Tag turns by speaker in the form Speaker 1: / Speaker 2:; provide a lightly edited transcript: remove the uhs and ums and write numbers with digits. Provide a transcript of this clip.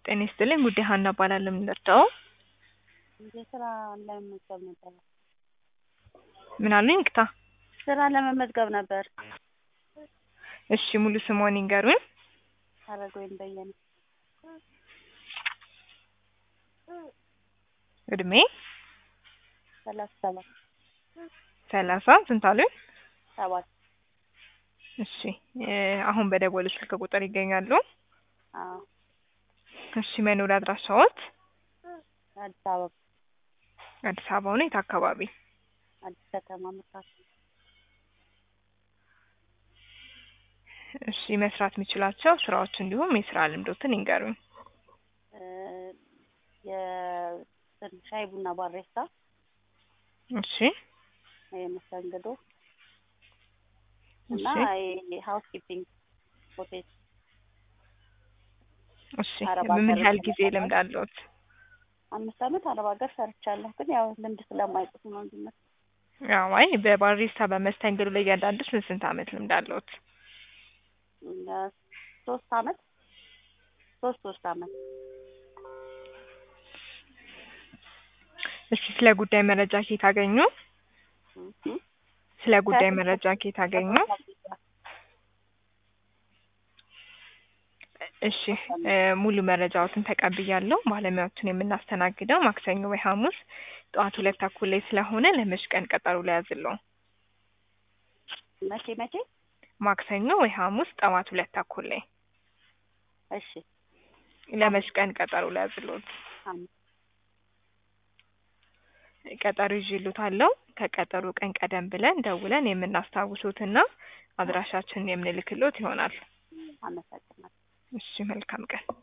Speaker 1: ጤና ይስጥልኝ ጉዴ ሀና እባላለሁ የምንረዳው
Speaker 2: የስራ ለመመዝገብ ነበር።
Speaker 1: ምን አሉኝ ይቅርታ
Speaker 2: ስራ ለመመዝገብ ነበር።
Speaker 1: እሺ ሙሉ ስምዎን ይንገሩኝ?
Speaker 2: ሀረገወይን በየነ።
Speaker 1: እድሜ?
Speaker 2: 37
Speaker 1: 30 ስንት አሉኝ?
Speaker 2: 7
Speaker 1: እሺ አሁን በደወሉት ስልክ ቁጥር ይገኛሉ?
Speaker 2: አዎ።
Speaker 1: እሺ መኖሪያ አድራሻዎት?
Speaker 2: አዲስ አበባ።
Speaker 1: አዲስ አበባ ነው የት አካባቢ?
Speaker 2: አዲስ ከተማ መርካቶ።
Speaker 1: እሺ መስራት የሚችላቸው ስራዎች እንዲሁም የስራ ልምዶትን ይንገሩኝ?
Speaker 2: ሻይ ቡና ባሬስታ።
Speaker 1: እሺ
Speaker 2: መስተንግዶ እና ሃውስ ኪፒንግ ሆቴል።
Speaker 1: እሺ በምን ያህል ጊዜ ልምድ አለዎት?
Speaker 2: 5 አመት አረብ ሀገር ሰርቻለሁ፣ ግን ያው ልምድ ስለማይጽፍ ነው እንጂ ነው።
Speaker 1: ያው አይ በባሪስታ በመስተንግዶ ላይ እያንዳንዱ ስንት አመት ልምድ አለዎት?
Speaker 2: 3 አመት 3 አመት።
Speaker 1: እሺ ስለ ጉዳይ መረጃ ከየት አገኙ? ስለ ጉዳይ መረጃ ከየት አገኙ? እሺ ሙሉ መረጃዎትን ተቀብያለሁ። ባለሙያዎችን የምናስተናግደው ማክሰኞ ወይ ሐሙስ ጠዋት 2 ተኩል ላይ ስለሆነ ለመች ቀን ቀጠሮ ልያዝልዎ?
Speaker 2: መቼ?
Speaker 1: ማክሰኞ ወይ ሐሙስ ጠዋት 2 ተኩል ላይ።
Speaker 2: እሺ
Speaker 1: ለመች ቀን ቀጠሮ ልያዝልዎት? ቀጠሮ ይዤልዎታለሁ። ከቀጠሮ ቀን ቀደም ብለን ደውለን የምናስታውሶትና አድራሻችንን የምንልክልዎት ይሆናል።
Speaker 2: አመሰግናለሁ።
Speaker 1: እሺ መልካም ቀን።